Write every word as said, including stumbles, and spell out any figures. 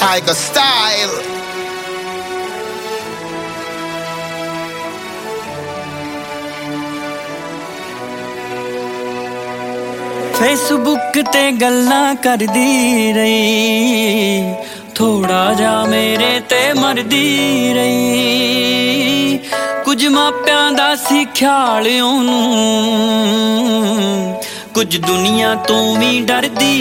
Tiger style. Facebook ते गल्लां करदी रही, थोड़ा जा मेरे ते मरदी रही। कुछ मापियां दा सी ख्याल ओनू, कुछ दुनिया तो भी डरदी